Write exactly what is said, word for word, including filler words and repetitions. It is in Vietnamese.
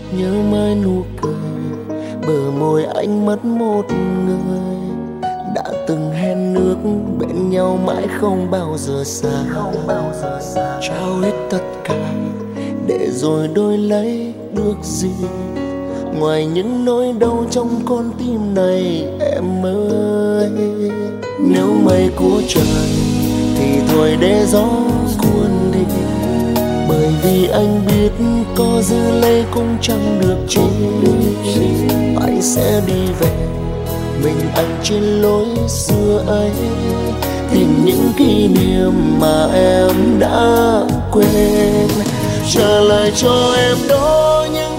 nhớ mãi nụ cười, bờ môi anh mất một người. Đã từng hẹn nước bên nhau mãi không bao giờ xa, trao hết tất cả để rồi đôi lấy được gì ngoài những nỗi đau trong con tim này em ơi. Nếu mây của trời thì thôi để gió cuốn đi, bởi vì anh biết có giữ lấy cũng chẳng được chi. Anh sẽ đi về mình anh trên lối xưa ấy, tìm những kỷ niệm mà em đã quên, trả lại cho em đó những